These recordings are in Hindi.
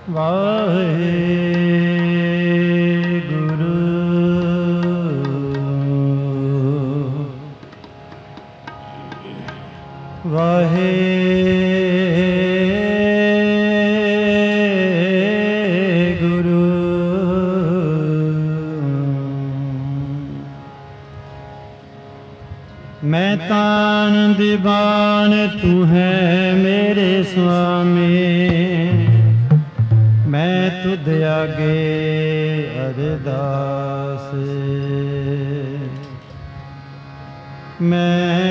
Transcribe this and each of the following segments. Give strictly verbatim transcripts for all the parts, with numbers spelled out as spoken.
वाहे गुरु वाहे गुरु मैं तान दीवान तू है मेरे स्वामी, मैं तुझ आगे अरदास, मैं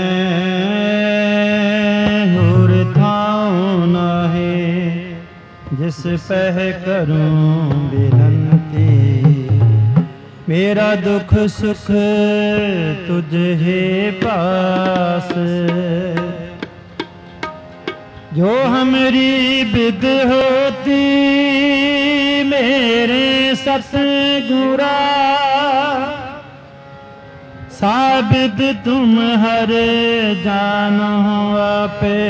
होर थाऊं नाहे जिस पह करूं बिनती, मेरा दुख सुख तुझे पास, जो हमारी बिद होती मेरे सतगुरा, साबिद तुम हर जानो आपे,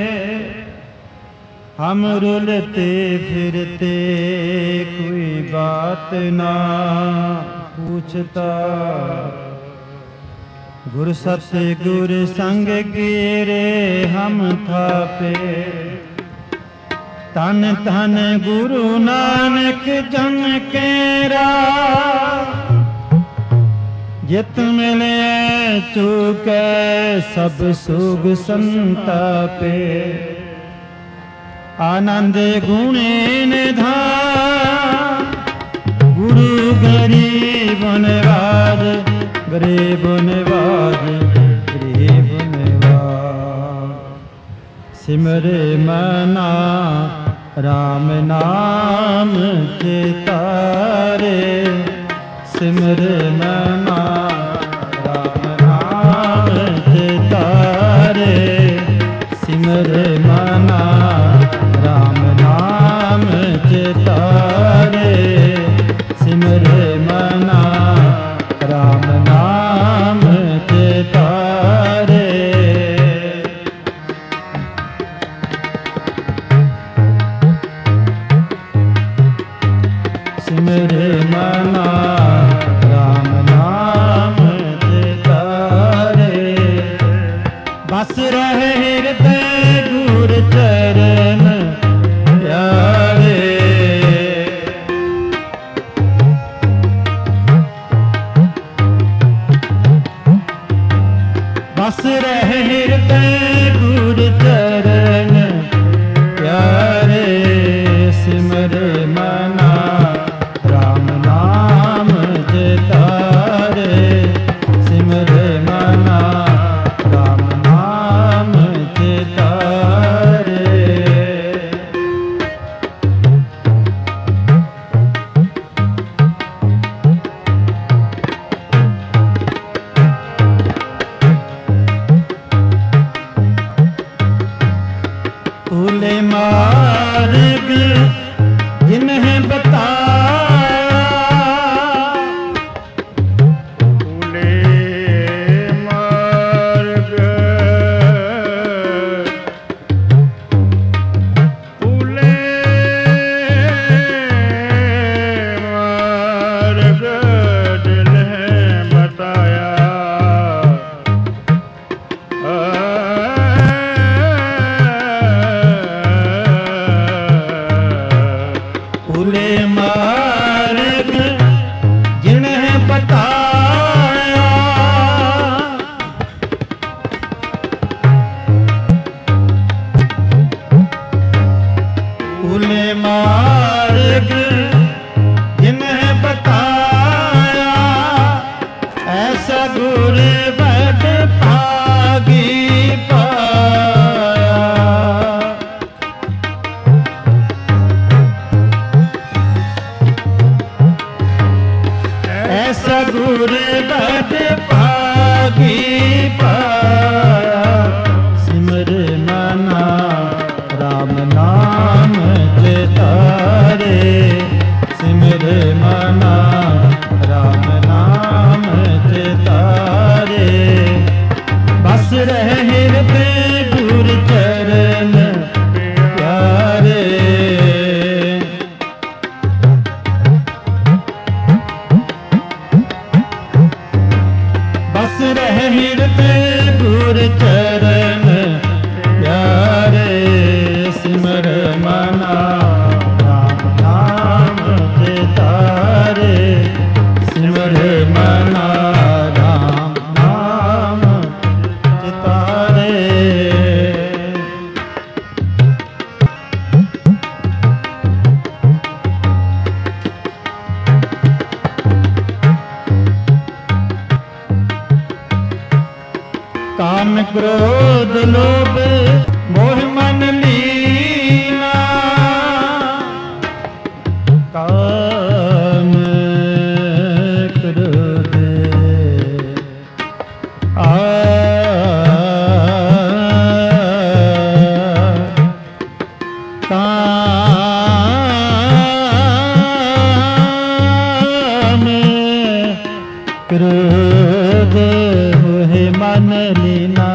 हम रुलते फिरते कोई बात ना पूछता, गुर सत्य गुर संग गिरे हम थापे, तन तन गुरु नानक जन केरा, जित मिले चूके सब सुग संतापे, आनंद गुणे निधान गुरु गरीब निवाज, गरीब निवाज गरीब निवाज, सिमरे मना राम नाम चितारे, सिमरे मना राम नाम चितारे, सिमरे मना राम नाम चितारे, सिमरे मना राम नाम चितारे। सिमरे मना राम नाम चितारे, बस रहे हृदय गुर चरण प्यारे, बस रहे हृदय गुर चरण प्यारे, सिमरे मना राम नाम चितारे, सिमरे मना राम नाम चितारे। तूले मार्ग जिन्हें बताया, तूले मार्ग, तूले मार्ग जिन्हें बताया, तूले मार्ग जिन्हें बताया, तूले मार्ग जिन्हें बताया, ऐसा गुर बड़ भागी पाया, ऐसा गुर बड़ भागी पाया, सिमरे मना राम नाम चितारे, सिमरे मना राम नाम चितारे, बस रहे हृदय गुर चरण प्यारे। मना राम नाम चितारे सिमर मना राम नाम चितारे। काम क्रोध लोभ मोह मन लीना काम क्रोध आ काम क्रोध मोह मन लीना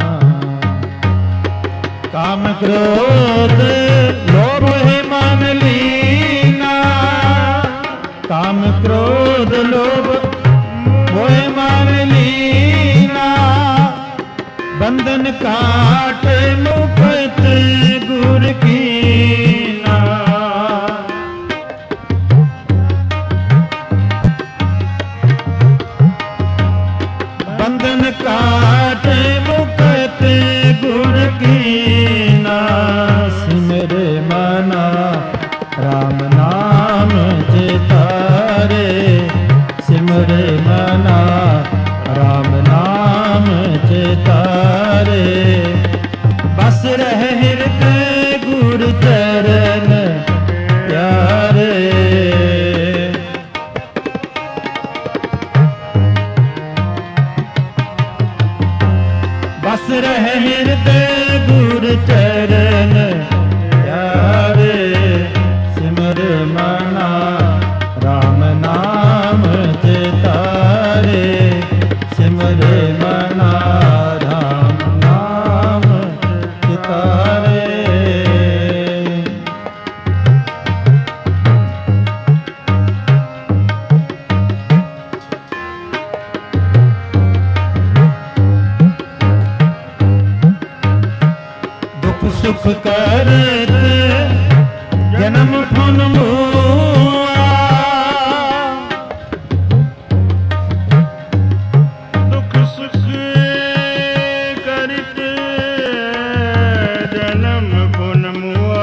काम क्रोध लोभ है मान लीना काम क्रोध लोभ मोह मान लीना बंधन काट मुक्त गुर कीना बंधन काट मुक्त गुर कीना सिमर मना राम नाम चितारे सिमर मना राम नाम चितारे बस रह हृदय गुर चरण प्यारे बस रह हृदय गुर चरण प्यारे सिमर मना राम नाम चितारे सिमर मना राम नाम चितारे। सुख करत जन्म फुन मुआ दुख सुख करत जन्म फुन मुआ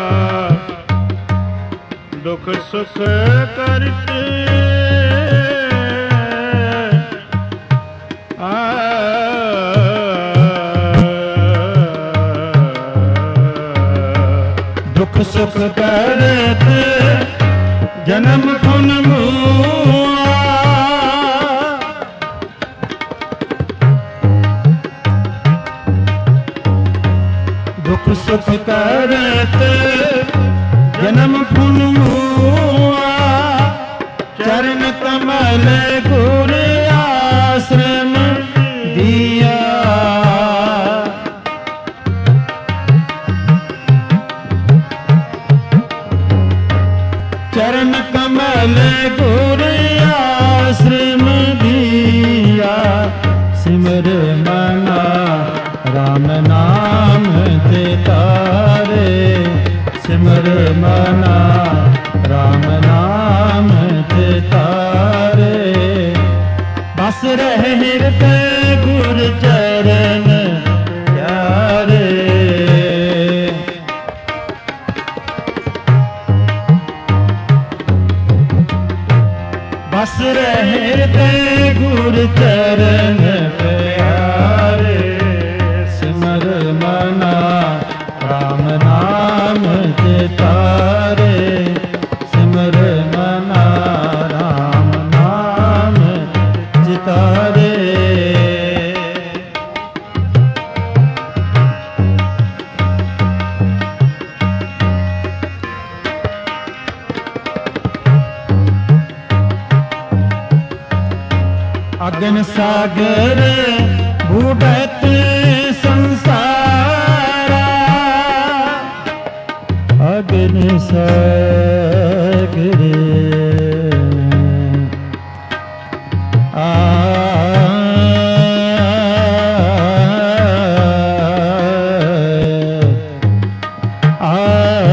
दुख सुख करत दुख सुख करत जन्म फुन मुआ दुख सुख करत जन्म फुन मुआ चरण कमल गुर आश्रम दिया चरण कमल गुर आश्रम दिया सिमर मना राम नाम चितारे सिमर मना राम नाम चितारे बस रह हृदय गुर चरण प्यारे बस रहते गुर चरण प्यारे सिमर मना राम नाम चितारे सिमर मना राम नाम चितारे। अगन सागर बूढ़त संसारा अगन सागर आ आ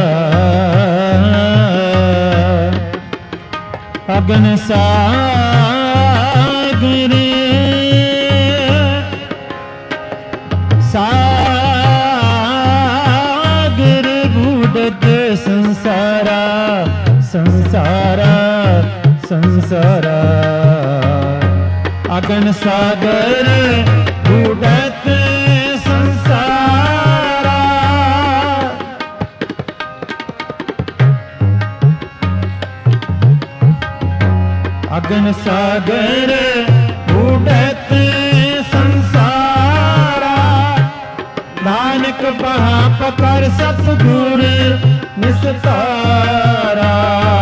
अगन सागर सागर बूढ़त संसारा संसारा संसारा अगन सागर बूढ़त संसारा अगन सागर बूढ़त संसारा नानक बहा पकड़ सतगुर निस्तारा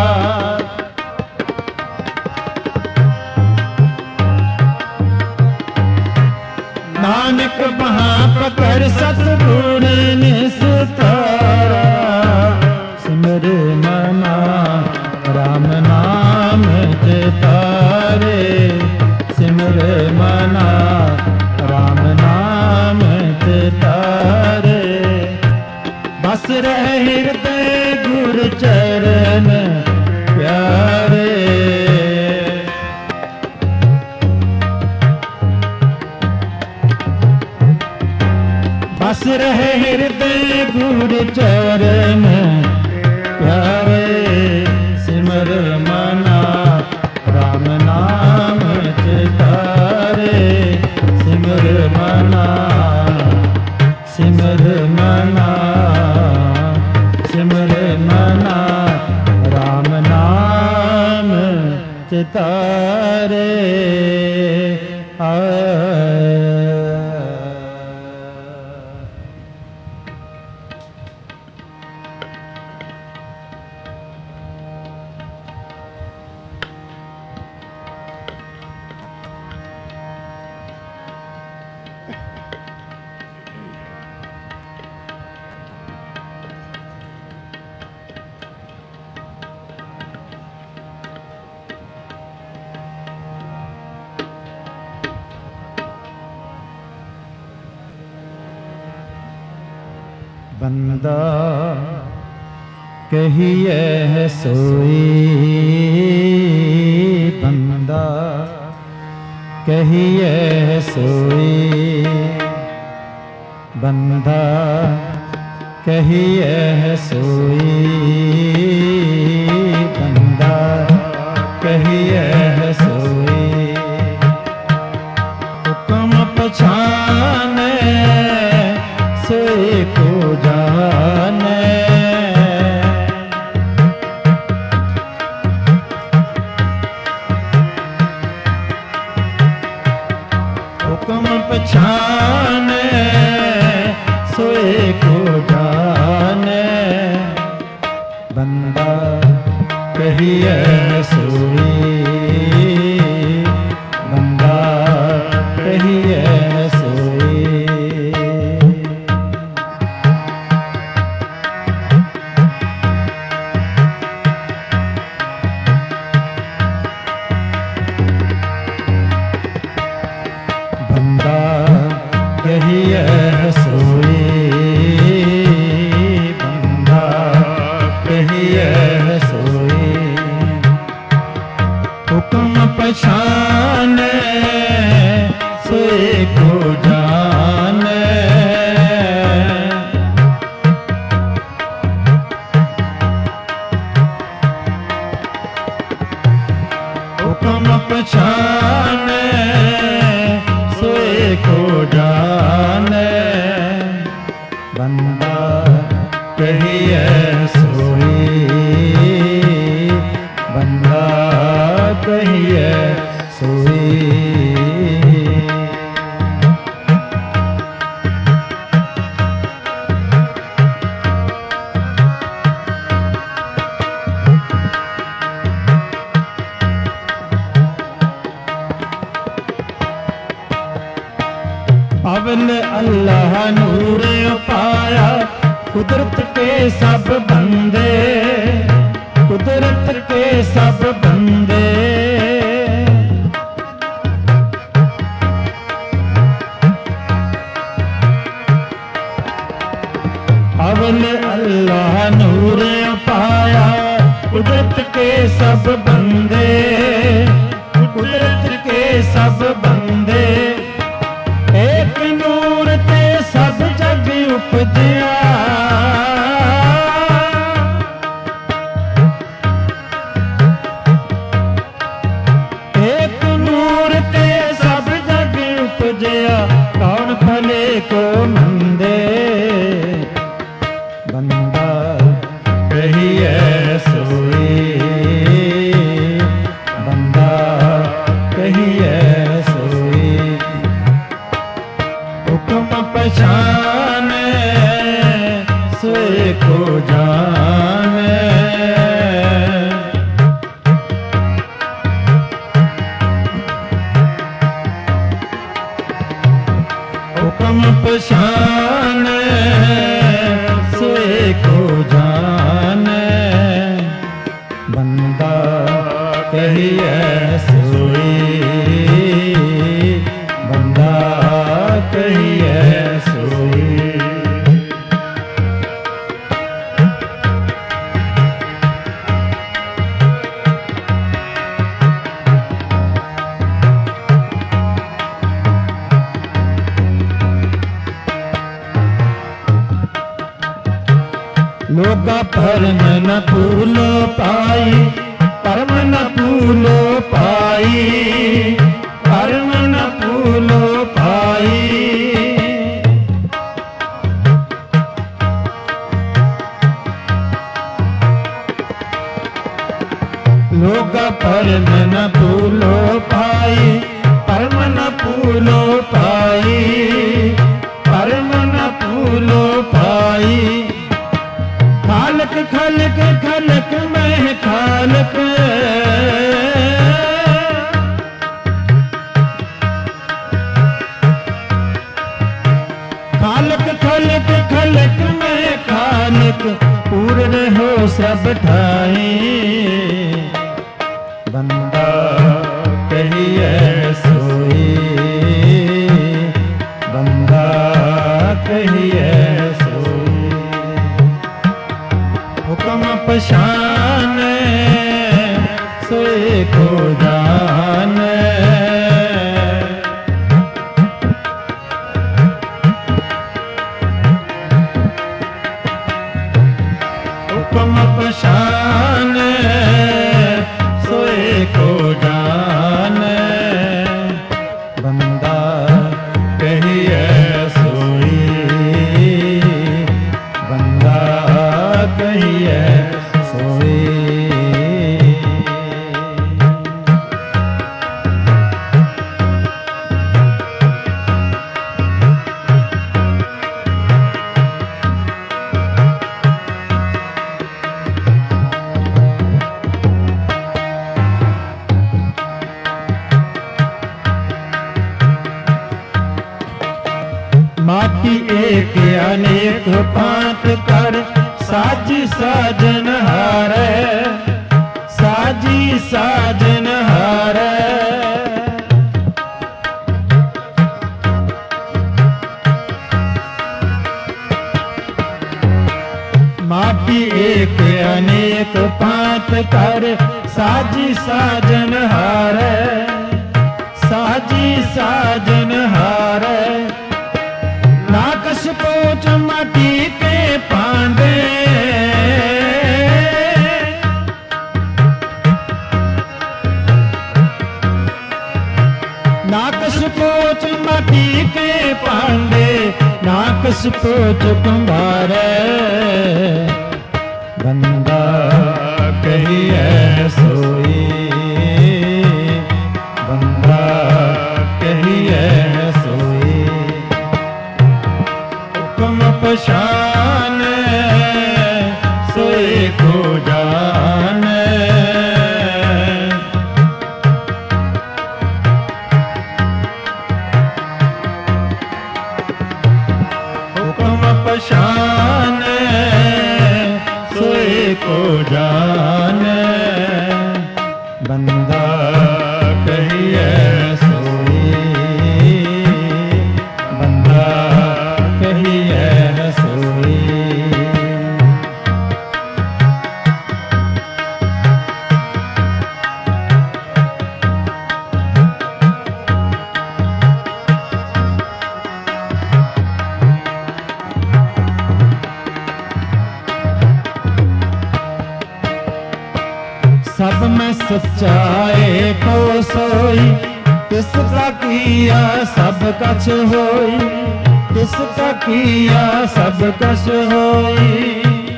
नानक बहा पकड़ सतगुर निस्तारा सिमर मना राम नाम चितारे सिमर मना राम नाम चितारे बस रहे हृदय गुरु चरण प्यारे बस रहे हृदय गुरु चरण प्यारे सिमर मना राम नाम चितारे सिमर मना सिमर मना सिमर मना राम नाम चितारे आ बंदा कहिए है सोई बंदा कहिए है सोई बंदा कहिए है सोई बंदा कहिए है सोई हुक्म पछाने सोई को जाने हुक्म पछाने सोए को जाने बंदा कहिए सोई बंदा कहिए सोई कहिए सोई बंदा कहिए सोई हुक्म पछाने सोए को जाने हुक्म पछाने सोए को जाने बंदा कहिए सोई बंदा कहिए सोई अवल अल्लाह नूर पाया कुदरत के सब बंदे कुदरत के सब बंदे अवल अल्लाह नूर पाया कुदरत के सब बंदे सब बंदे, एक नूर ते सब जग उपजया। एक नूर ते सब जग उपजया, कौन भले को मंदे। बंदा कहिए सोई, बंदा कहिए सोई। हुक्म पहचाने सोए को जाने। हुक्म पहचाने सोए को जाने। बंदा कहिए सोई, बंदा कहिए सोई। लोगा परम न फूलो पाई, परम न फूलो पाई, परम न फूलो पाई। लोगा परम न फूलो पाई, परम न फूलो पाई, परम न फूलो पाई। खालक खालक खालक मैं खालक, खालक खालक खालक मैं खालक। पूर्ण हो सब ठाई। बंदा कहिए सोई, बंदा कहिए सोई। हुक्म पहचाने सोए को जाने। हुक्म पहचाने सोए को जाने। बंदा कहिए सोई, बंदा कहिए सोई। माटी एक अनेक पात कर, साजी साजन हारे, साजी साजन हारे। माटी एक अनेक पात कर, साजी साजन हारे, साजी साजन हारे। नाकस पोच माटी के पांडे, नाकस पोच माटी के पांडे, नाकस पोच कुंभारे। बंदा कहिए सोई, बंदा कहिए सोई। हुक्म पहचाने सोए को जाने। हुक्म पहचाने सोए को जाने। बंदा कहिए सोई, बंदा कहिए सोई। सब में सच्चाए को सोई, किसका किया सब कछ होई, किसका किया सब कछ होई।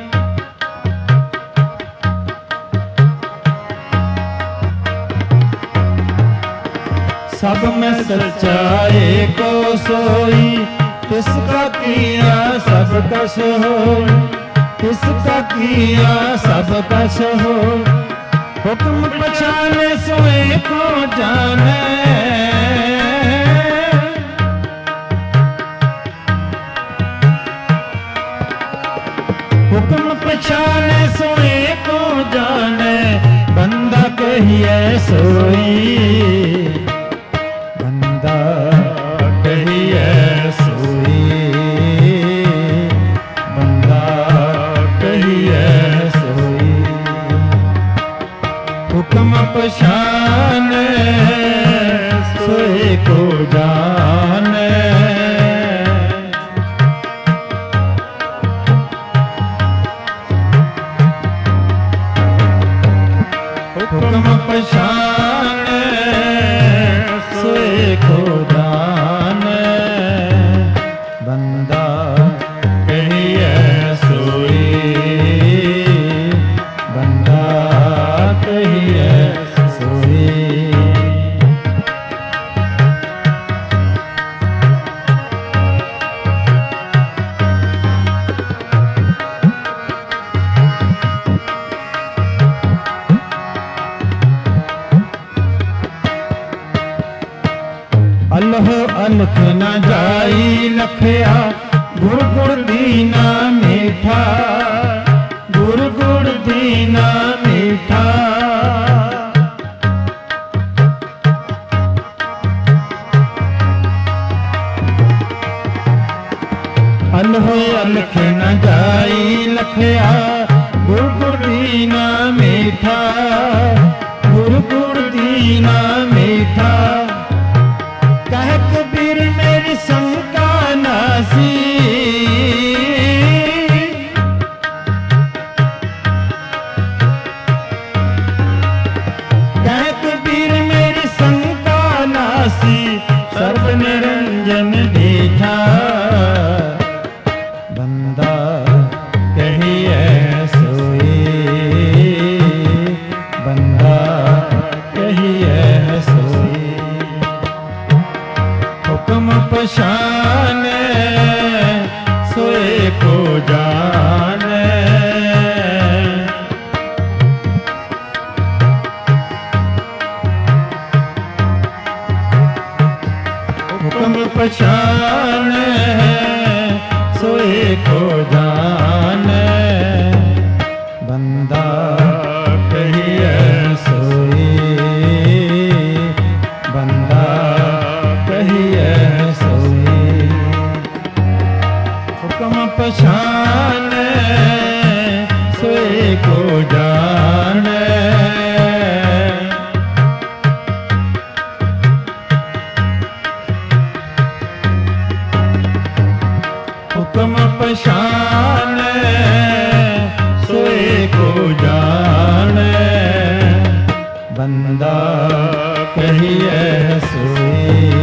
सब में सच्चाए को सोई, किसका किया सब कछ होई, किसका किया सब कछ होई। हुक्म पछाने सोए को जाने, हुक्म पछाने सोए को जाने, बंदा कहिए सोई, बंदा कहिए सोई, बंदा कहिए सोई। हुक्म पछाने सोए को जाने, हुक्म पछाने सोए को जाने, बंदा कहिए सोई, बंदा कहिए सोई। अल्लाह अलख न जाई लखया, गुर गुर दीना मीठा, गुर गुर दीना मीठा। अल्लाह अलख न जाई लखया, गुर गुर दीना मीठा, गुर गुर दीना मीठा। कह कबीर मेरी शंका नासी, कह कबीर मेरी शंका नासी, सर्व निरंजन दीठा। बंदा कहिए सोई, बंदा कहिए सोई। हुक्म पछाने सोए को जाने, हुक्म पछाने सोए को जाने, बंदा कहिए सोई, बंदा कहिए सोई। हुक्म पछाने सोए को जाने, हुक्म पछाने सोए को जाने, बंदा कहिए सोई,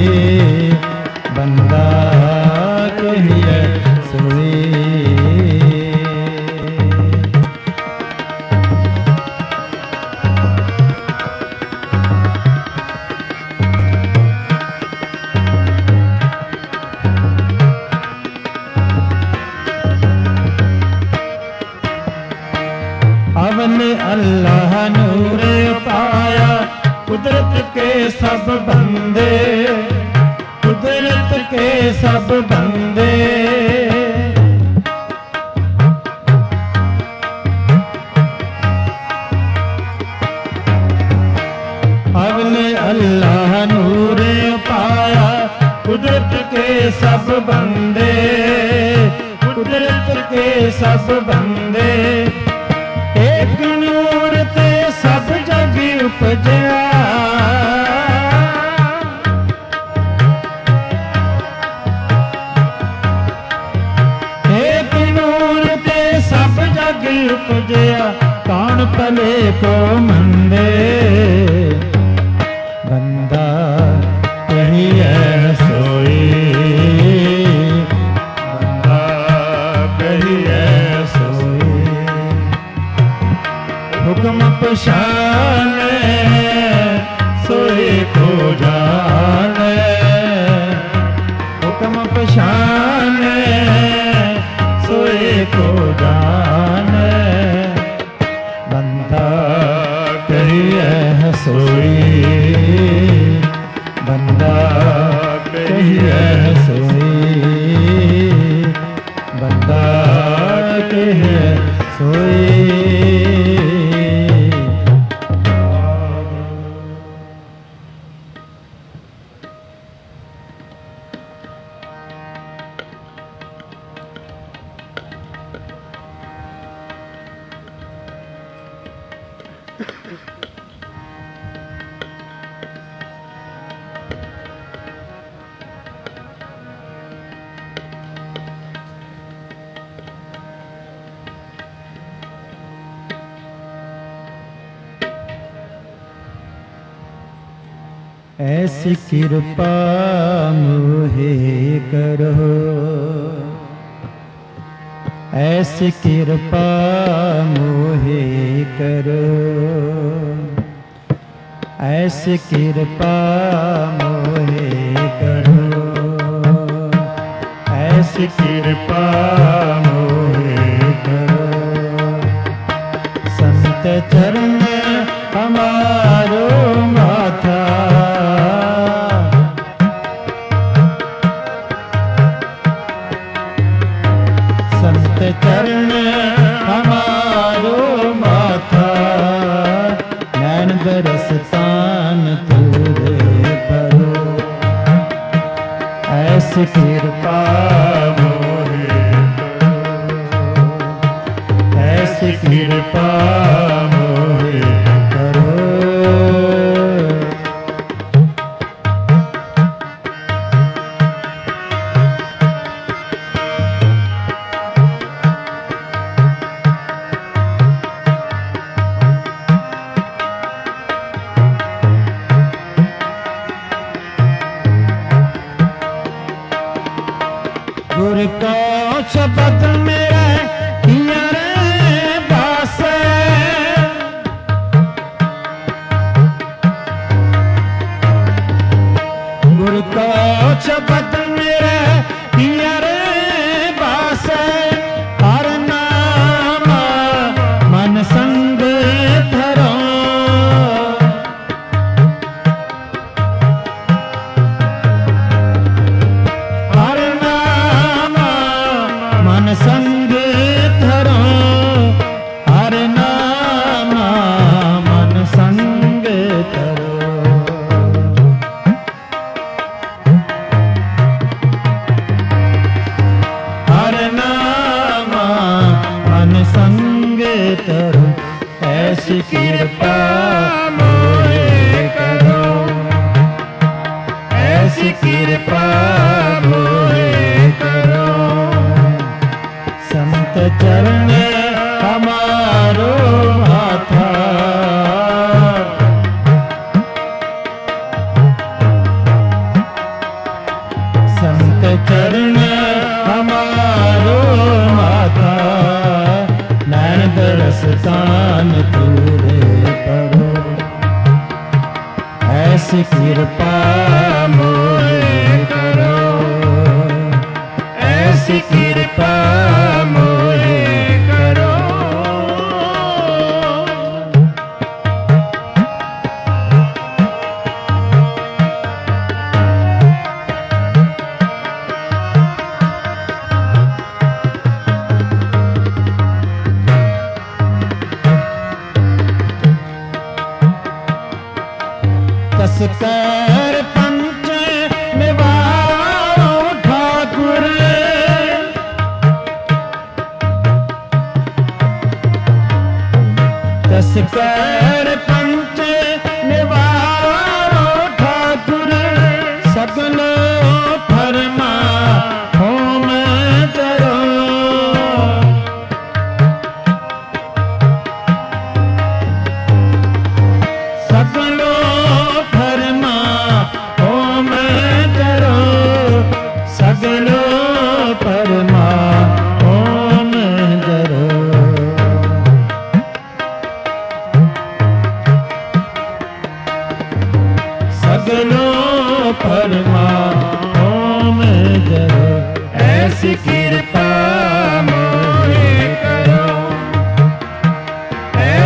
बंदा कहिए सोई। अवल अल्लाह नूर पाया, कुदरत के सब बंदे, कुदरत के सब बंदे। अवल अल्लाह नूर पाया, कुदरत के सब बंदे, कुदरत के सब बंदे। एक नूर ते सब जग उपजया, एक नूर ते सब जग उपजया। कौन कौन भले को मंदे, बंदा कहिए सोई, बंदा कहिए सोई। हुक्म पछाने सोई को जाने, हुक्म पछाने सोई को जाने, बंदा कहिए सोई, बंदा कहिए सोई, बंदा कहिए सोई। ऐसी कृपा मोहे करो, ऐसी कृपा मोहे करो, ऐसी कृपा मोहे करो, ऐसी कृपा मोहे करो। संत चरण हमारो माथा, संत चरण हमारो माथा, नैन दरस्तान तुरे करो। ऐसी कृपा मोहे करो, ऐसी कृपा मोहे करो। गुर को शब्द मेरा किया रे बास, गुर को शब्द मेरा किया रे बास। हर नाम मन संग धरो, हर नाम मन संग धरो, हर नाम मन संग धरो। हर नाम मन संग धरो, ऐसी कृपा मोहे करो, ऐसी कृपा मोहे करो। संत चरण हमारो माथा, संत चरण हमारो माथा, नैन दरस्तान तुरे करो। ऐसी कृपा मोहे करो, ऐसी कृपा मोहे करो। तस्कर पंच निवारो ठाकुर, तस्कर पंच निवारो ठाकुर। सगलो फरमा होम करो,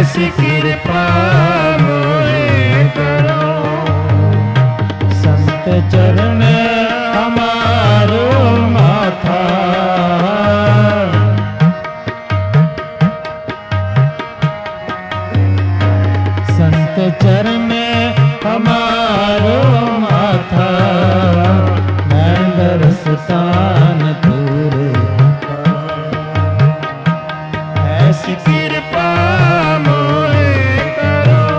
ऐसी कृपा मोहे करो। संत चरण हमारो माथा, संत चरण हमारो माथा, नैन दरसान दूर ऐसी कृपा मोहे करो।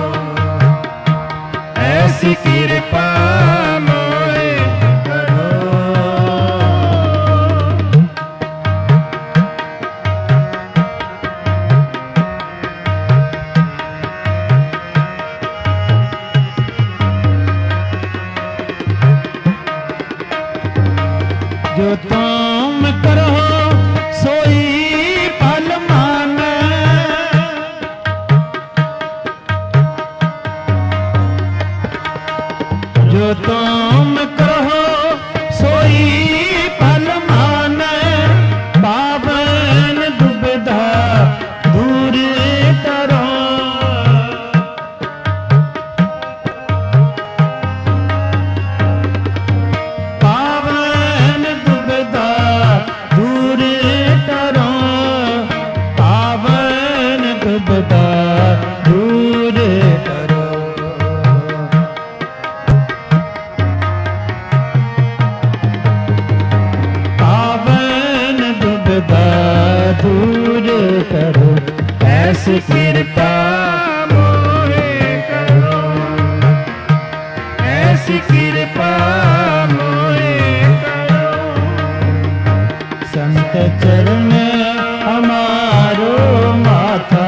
ऐसी कृपा मोहे करो। जो तुम करो सोई फल माने, जो तुम कहो सोई फल माने, पावन दुविधा दूर करो। पावन दुविधा दूर करो, पावन दुविधा दूर करो। पावन दुविधा दूर करो, ऐसी कृपा मोहे करो। ऐसी कृपा मोहे करो। संत चरण हमारो माथा,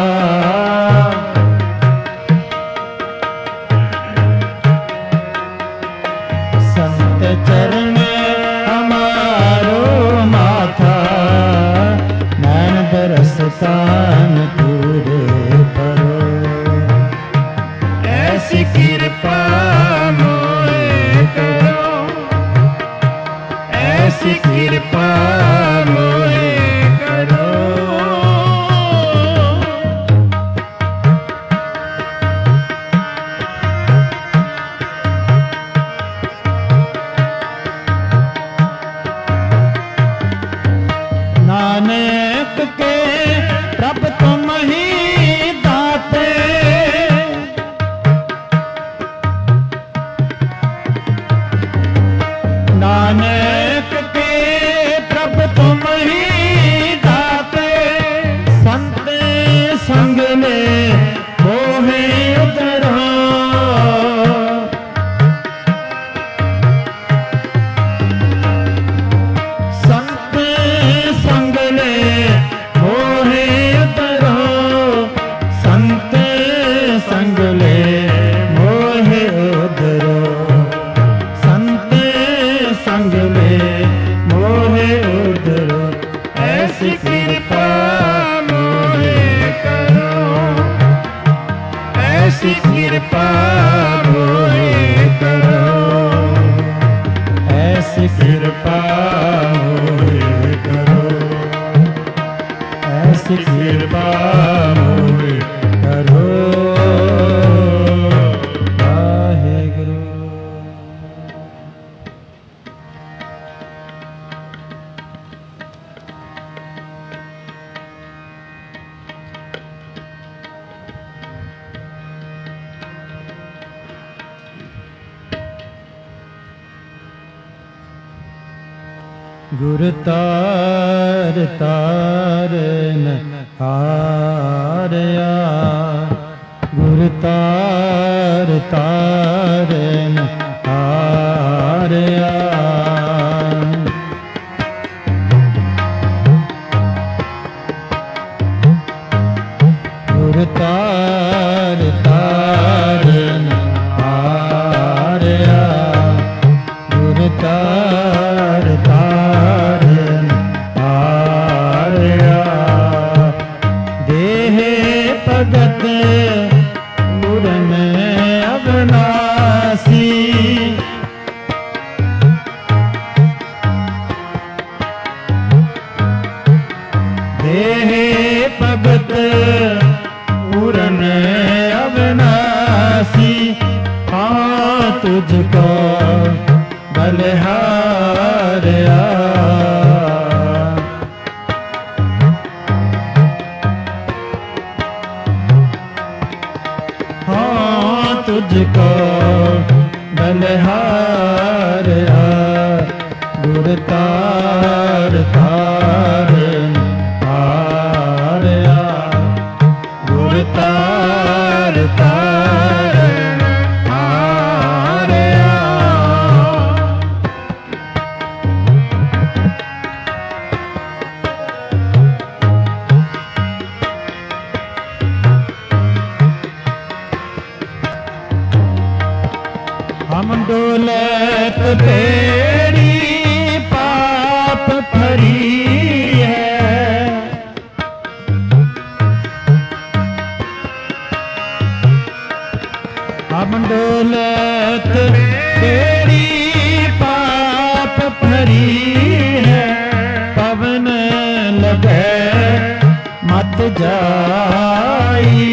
संत चरण हमारो माथा, नैन बरसतान दूर करो। ऐसी कृपा मोहे करो। ऐसी कृपा मोहे करो। नानक के प्रभ तुम ही दाते, नानक के प्रभ तुम ही दाते, संत संग में मोहे उतरो। संत संग में मोहे उतरो, संत संग में मोहे उतरो, संत संग में मोहे उतरो। ऐसी कृपा मोहे करो। ऐसी कृपा मोहे करो। ऐसी कृपा मोहे करो। ऐसी कृपा मोहे करो। वाहेगुरु। गुरु तार तारन हारया, गुरु तार तारन हारया। गुरु तार तारन हारया, गुरु तार तारन हारया। देह भगत मुरन अविनाशी, देह भगत मुरन तुझको बलिहारिया। हाँ तुझको बलिहारिया गुर तार तार हारिया गुर तार तार हारिया। हम दौलत तेरी पाप भरी है, हम दौलत तेरी पाप भरी है। पवन लगे मत जाई,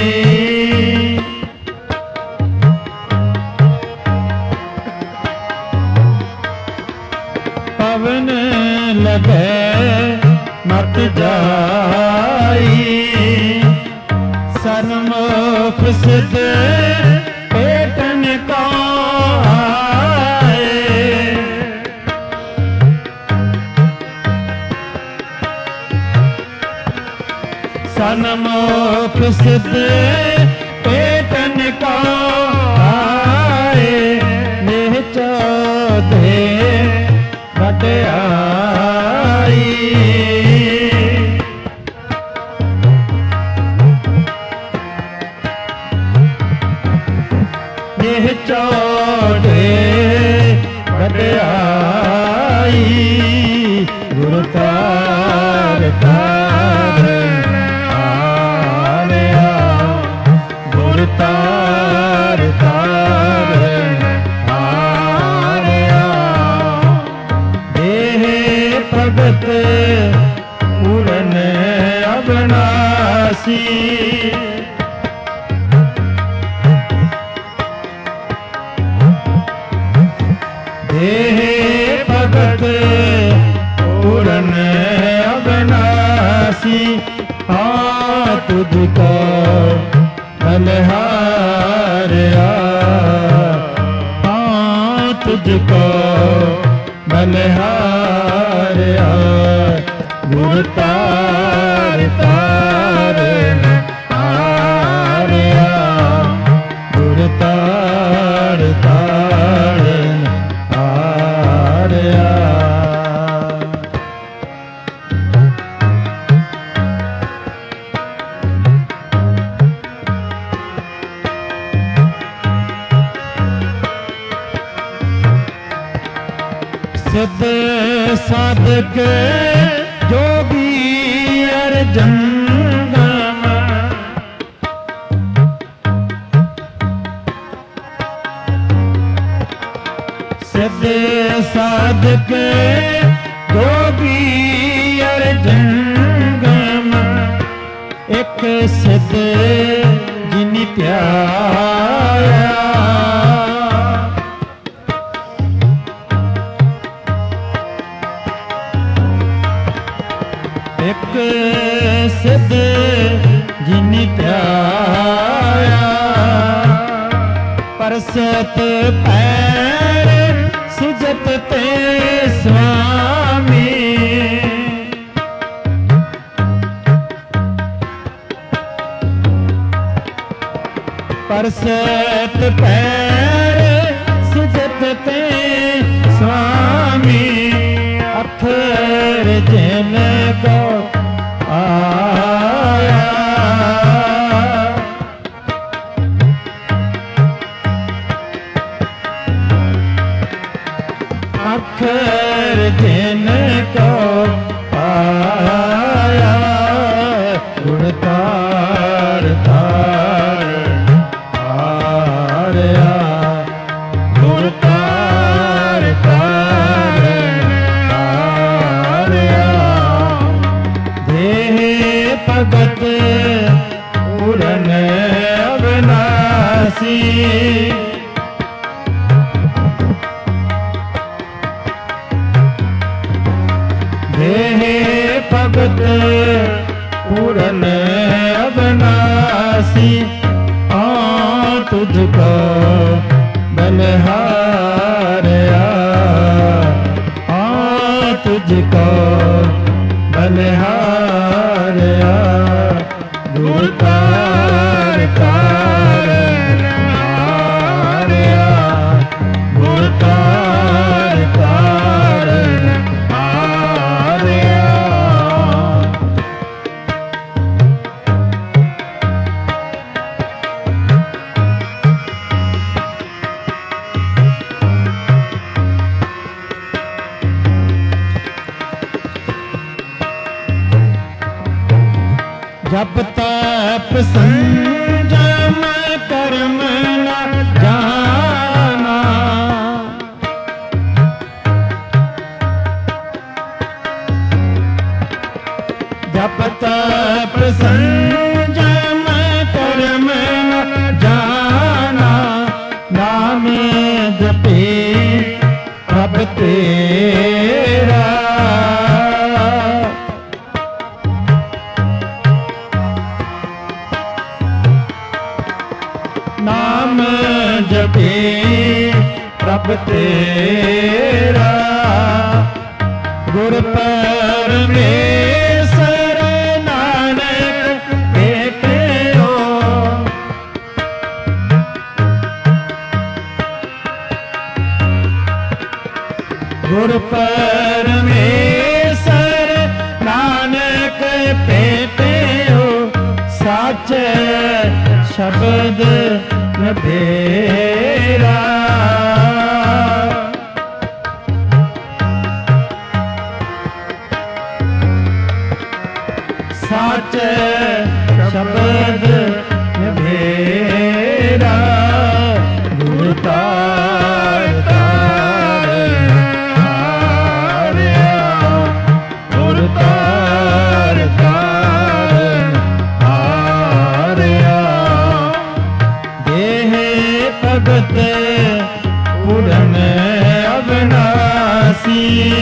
पवन लगे मत जाई। सन्मुख सिद्ध पेटन का आए, सन्मुख सिद्ध पेटन का आए। निहचो दे बड़ाई, यह चौड़े बड़ाई। गुरु तार तार हारिया गुरु तार तार हारिया। भगत पूरन अविनाशी, देह भगत पूरन अविनाशी। हाँ तुझको बलिहारिया, हाँ तुझको बलिहारिया गुरु तार तार हारिया गुरु तार तार हारिया। सिद्ध साधक जोगी अर्जंगम, सिद्ध साधक जोगी अर्जंगम। एक सिद्ध जिनि प्याया, एक सिद्ध जिनि प्याया। परसत पैर सुजत ते स्वामी, परसत पैर सुजत ते स्वामी। अथर जिन को आया, अथर जिन को आया। गुण तार तार हारिया गुण तार तार हारिया। देह भगत पूरन अविनाशी, अविनाशी हाँ तुझको बलिहारया हाँ तुझको बलिहारया गुरु तार तारण हारया गुरु तार तारण हारया। जप तप संयम कर्म न जाना जप तप संयम कर्म न जाना नाम जपे प्रभ तेरा नाम जपे प्रभ तेरा गुर परमेश्वर नानक भेटियो गुर परमेश्वर नानक भेटियो साचे शब्द नभेरा साचे शब्द नभेरा गुरु तार तारण हारया गुरु तार तारण हारया भगत पूरन अविनाशी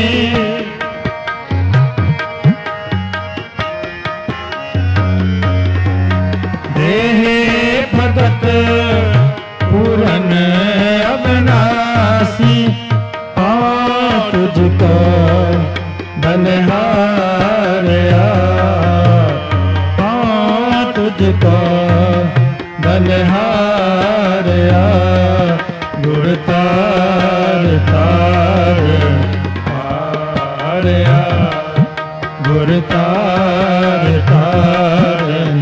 देह भगत पूरन अविनाशी हाँ तुझको बलिहारया हाँ तुझको बलिहारया गुरु तार तारण हारया गुरु तार तारण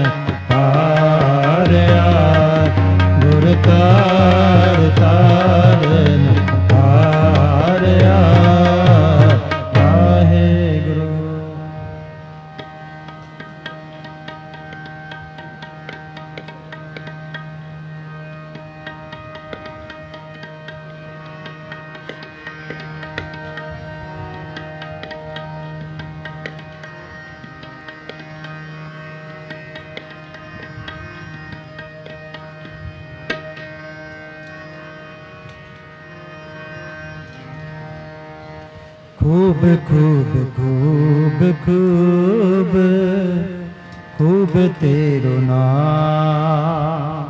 हारया गुरु तार तारण हारया वाहेगुरु। खूब खूब खूब खूब खूब तेरो नाम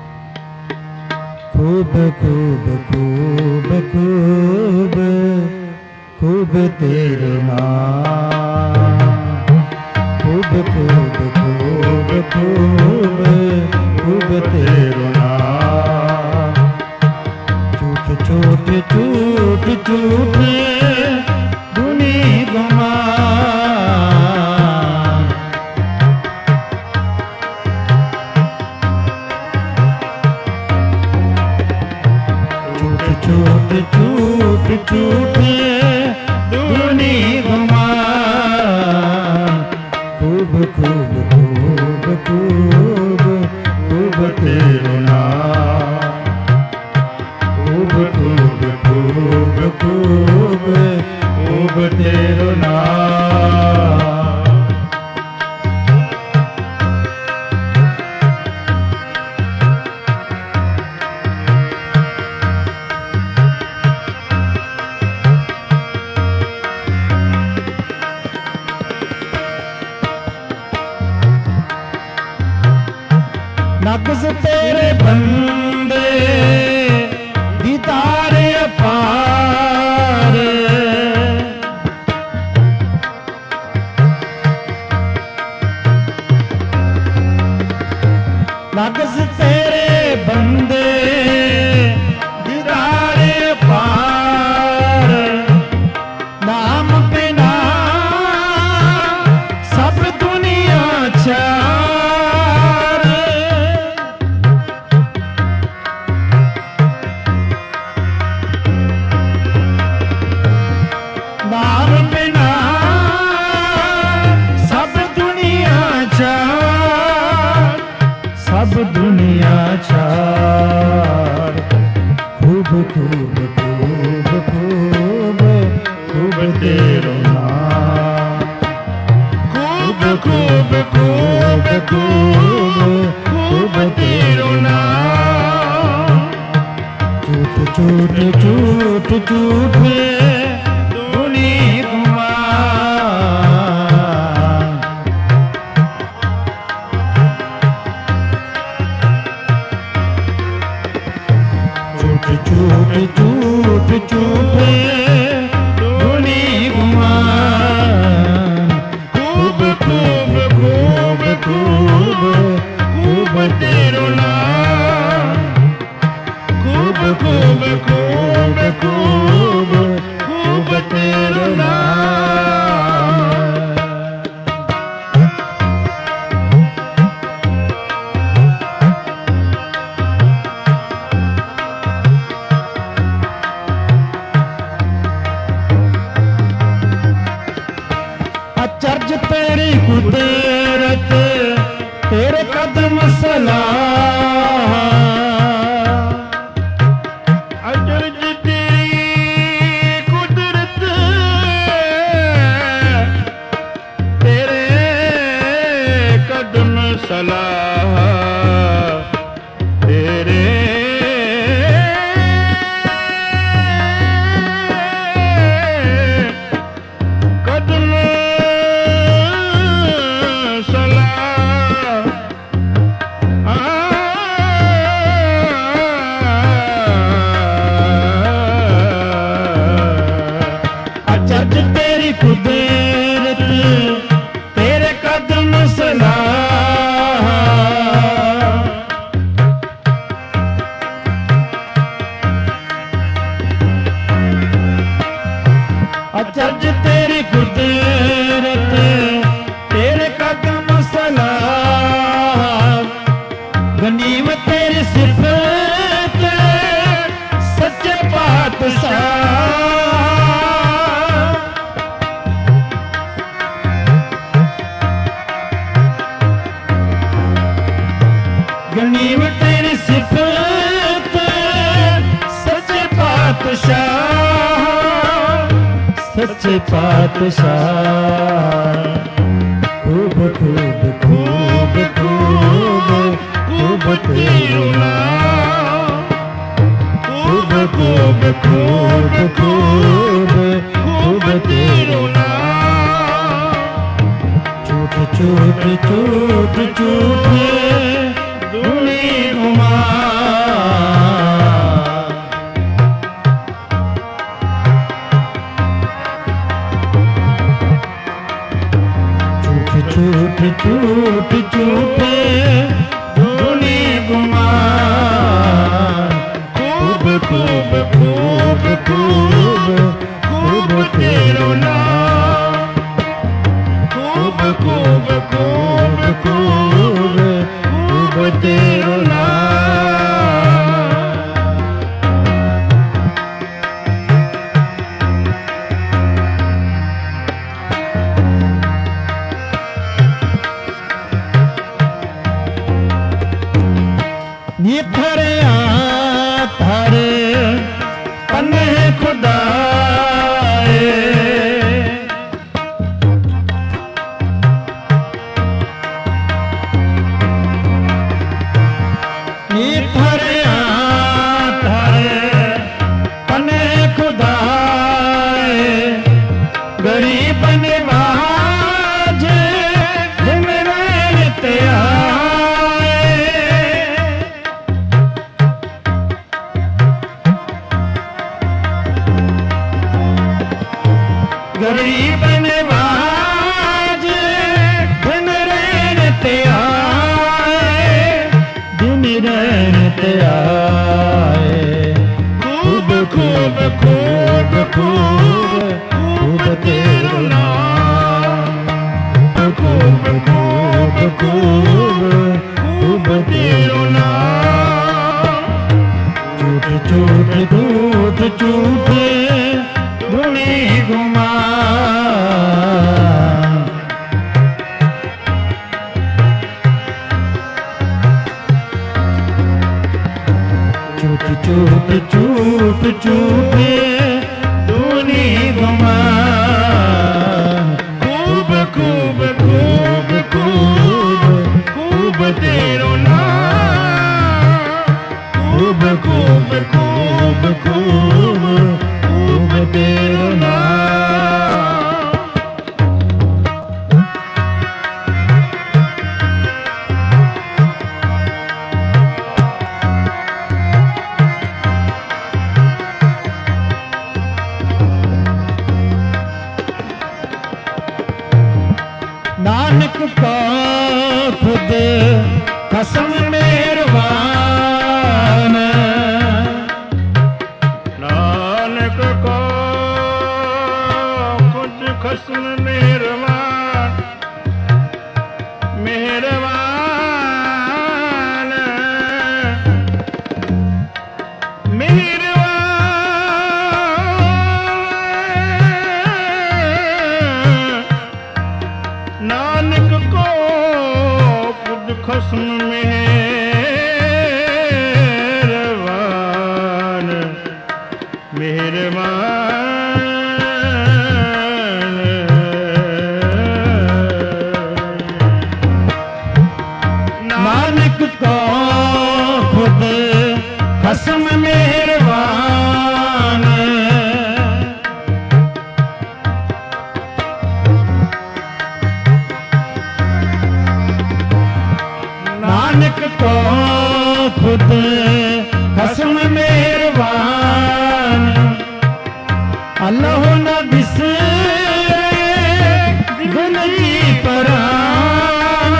खूब खूब खूब खूब खूब तेरो नाम खूब खूब खूब खूब खूब तेरो नाम झूठ झूठ झूठ झूठ झूठ झूठ दूनी घुमा खूब खूब खूब खूब खूब तेरो नाम खूब खूब खूब खूब खूब तेरो नाम। नक्श तेरे बंदे दीदार अपार। नक्श तेरे बंदे दीदार अपार। नाम बिना सब दुनिया चार। नाम बिना सब दुनिया चार। सब दुनिया चार। खूब खूब खूब खूब खूब तेरो नाम। खूब खूब खूब खूब खूब तेरो नाम। झूठ झूठ झूठ झूठ दुनी गुमान। झूठ झूठ झूठ झूठ दुनी गुमान। खूब खूब खूब खूब खूब तेरो नाम। खूब खूब खूब खूब खूब तेरो नाम। अचरज तेरी कुदरत तेरे कदम सलाह। अचरज तेरी कुदरत तेरे कदम सलाह। तेरे कदम अचरज तेरी कुदरत तेरे कदम सलाह। अचरज तेरी कुदरत तेरे कदम सलाह। गनीमत तेरी सिफत सच्चे पातशाह। गनीमत तेरी सिफत सच्चे पातशाह। सच्चे पातशाह। खूब खूब खूब खूब खूब तेरो नाम। खूब खूब खूब खूब खूब तेरो नाम। झूठ झूठ झूठ झूठ दुनी गुमान। झूठ झूठ झूठ झूठ दुनी गुमान। खूब खूब खूब खूब खूब तेरो नाम। खूब खूब खूब खूब खूब तेरो नाम। निथरे थारे पन्ने खुदाए। निथरे थारे पन्ने खुदाए। गरीब निवाज जिमरे ते आए। ਝੂਠ ਝੂਠ ਝੂਠੇ ਧੁਨੀ ਗੁਮਾਨ। ਝੂਠ ਝੂਠ ਝੂਠ ਝੂਠੇ ਧੁਨੀ ਗੁਮਾਨ। ਖੂਬ ਖੂਬ ਖੂਬ ਖੂਬ ਖੂਬ ਤੇਰੋ ਨਾਮ। ਖੂਬ ਖੂਬ ਖੂਬ ਖੂਬ ਖੂਬ ਤੇਰੋ ਨਾਮ। ਨਾਨਕ ਕੋ ਖੁਦ ਖਸਮ ਮਿਹਰਬਾਨ। ਨਾਨਕ ਕੋ ਖੁਦ ਖਸਮ ਮਿਹਰਬਾਨ। ਮਿਹਰਬਾਨ ਮਿਹਰਬਾਨ। ਨਾਨਕ ਕੋ ਖੁਦ ਖਸਮ ਮਿਹਰਬਾਨ। ਮਿਹਰਬਾਨ ਨਾਨਕ ਕੋ ਖੁਦ ਖਸਮ ਮਿਹਰਬਾਨ। ਨਾਨਕ ਕੋ ਖੁਦ ਖਸਮ ਮਿਹਰਬਾਨ। ਅੱਲਾਹ ਨਾ ਬਿਸਰੇ ਦਿਲ ਜੀ ਪਰਾਨ।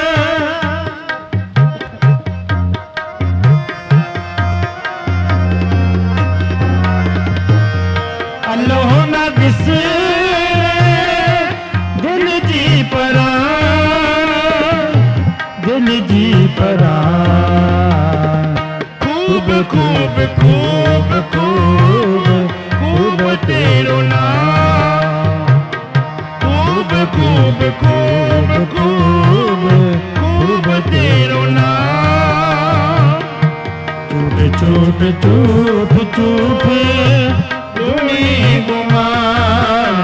ਅੱਲਾਹ ਨਾ ਬਿਸਰੇ ਦਿਲ ਜੀ ਪਰਾਨ। ਦਿਲ ਜੀ ਪਰਾਨ। ਖੂਬ ਖੂਬ ਖੂਬ ਖੂਬ ਖੂਬ ਤੇਰੋ ਨਾਮ। ਖੂਬ ਖੂਬ ਖੂਬ ਖੂਬ ਖੂਬ ਤੇਰੋ ਨਾਮ। ਝੂਠ ਝੂਠ ਝੂਠ ਝੂਠੇ ਧੁਨੀ ਗੁਮਾਨ।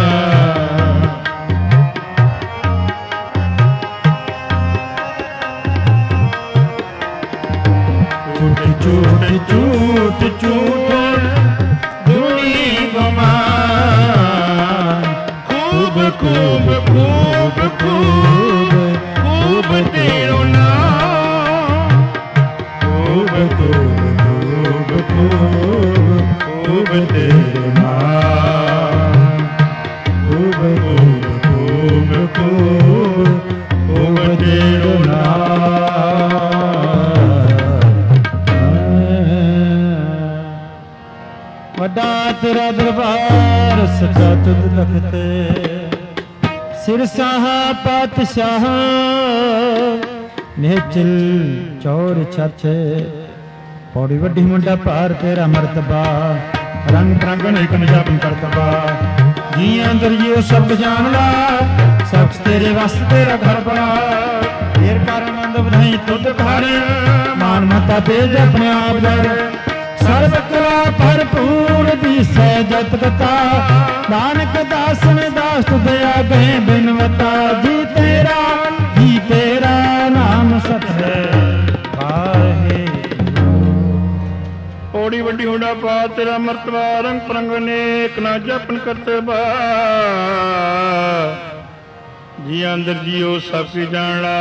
ਝੂਠ ਝੂਠ ਝੂਠ ਝੂਠ ਧੁਨੀ ਗੁਮਾਨ। ਖੂਬ ਖੂਬ ਖੂਬ ਖੂਬ ਖੂਬ ਤੇਰੋ ਨਾਮ। ਖੂਬ ਖੂਬ ਖੂਬ ਖੂਬ ਖੂਬ ਤੇਰੋ ਨਾਮ। ਖੂਬ ਖੂਬ ਖੂਬ ਖੂਬ ਖੂਬ ਤੇਰੋ ਨਾਮ। ਵੱਡਾ ਤੇਰਾ ਦਰਬਾਰ ਸੱਚਾ ਤੁਧ ਲਖਤ। ਸਿਰ ਸਾਹਾ ਪਾਤਸ਼ਾਹ ਨਿਹਚਲ ਚੌਰ ਛੱਛ। ਪੌੜੀ ਵੱਡੀ ਮੁੰਡਾ ਭਾਰ ਤੇਰਾ ਮਰਤਬਾ। ਰੰਗ ਤਰੰਗਣ ਇੱਕ ਨਜਾਬਨ ਕਰਤਬਾ। ਜੀਆਂ ਦਰਿਓ ਸਭ ਜਾਣਦਾ ਸਭ ਤੇਰੇ ਵਸ ਤੇਰਾ ਘਰ ਬਣਾ। ਫੇਰ ਕਰ ਆਨੰਦ ਵਧਾਈ ਤੁਧ ਘਰ। ਮਾਨ ਮਤਾ ਭੇਜ ਆਪਣੇ ਆਪ ਦਰ। ਸਰਬ ਕਲਾ ਭਰਪੂਰ ਦੀਸੈ ਜਤ ਕਤਾ। ਨਾਨਕ ਦਾਸਨ ਦਾਸ ਤੁਧਿਆ ਗਏ ਬਿਨਵਤਾ। ਜੀ ਤੇਰਾ ਜੀ ਤੇਰਾ ਨਾਮ ਸਤ ਹੈ ਵਾਹਿਗੁਰੂ। ਪੌੜੀ ਵੱਡੀ ਹੋੜਾ ਪਾ ਤੇਰਾ ਮਰਤਬਾ। ਰੰਗ ਪ੍ਰੰਗ ਨੇਕ ਨਾ ਜਪਨ ਕਰਤਬਾ। ਜੀ ਅੰਦਰ ਜੀਓ ਸਭ ਕੀ ਜਾਣ ਲਾ।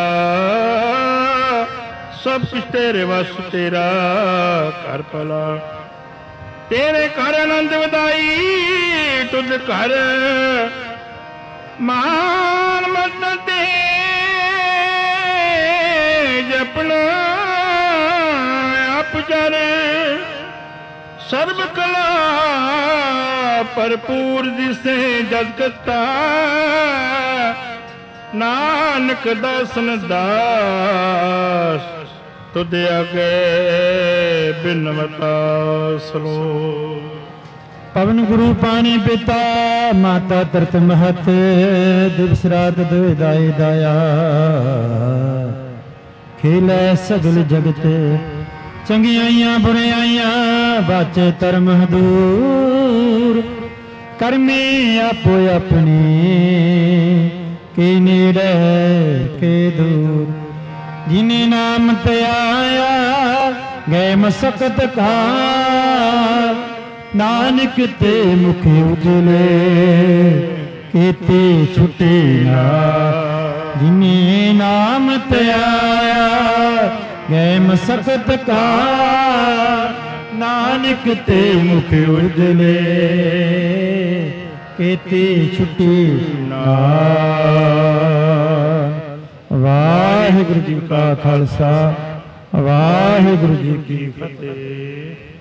ਸਭ ਕੁਛ ਤੇਰੇ ਵਸ ਤੇਰਾ ਘਰ ਭਲਾ। ਤੇਰੇ ਘਰ ਆਨੰਦ ਵਧਾਈ ਤੁਧ ਘਰ। ਮਾਨ ਮਤ ਤੇ ਜਪਣਾ ਆਪ ਜਾਣੇ। ਸਰਬ ਕਲਾ ਭਰਪੂਰ ਦਿਸੇ ਜਦ ਕਤਾ। ਨਾਨਕ ਦਾਸਨ ਦਾਸ ਤੁਧ ਆਗੇ ਬਿਨਵਤਾ ਸਲੋਕ। ਪਵਨ ਗੁਰੂ ਪਾਣੀ ਪਿਤਾ ਮਾਤਾ ਤਰਤ ਮਹਤ ਦਿਵਸ ਰਾਤ ਦੋਇ ਦਾਈ ਦਾਇਆ। ਖੇਲੇ ਸਗਲ ਜਗਤ ਚੰਗਿਆਈਆਂ ਬੁਰਿਆਈਆਂ ਬਾਚੇ ਧਰਮ ਹਦੂਰ। ਕਰਮੀ ਆਪੋ ਆਪਣੀ ਕੇ ਨੇੜੇ ਕੇ ਦੂਰ। ਜਿਨੇ ਨਾਮ ਤੇ ਆਇਆ ਗਏ ਮਸਕਤ ਕਾ ਨਾਨਕ ਤੇ ਮੁਖ ਉਜਲੇ ਕੀਤੇ ਛੁਟੇ ਨਾ। ਜਿਨੇ ਨਾਮ ਤੇ ਆਇਆ ਗਏ ਮਸਕਤ ਕਾ ਨਾਨਕ ਤੇ ਮੁਖ ਉਜਲੇ ਕੀਤੇ ਛੁਟੇ ਨਾ। ਵਾਹਿਗੁਰੂ ਜੀ ਕਾ ਖਾਲਸਾ ਵਾਹਿਗੁਰੂ ਜੀ ਕੀ ਫਤਿਹ।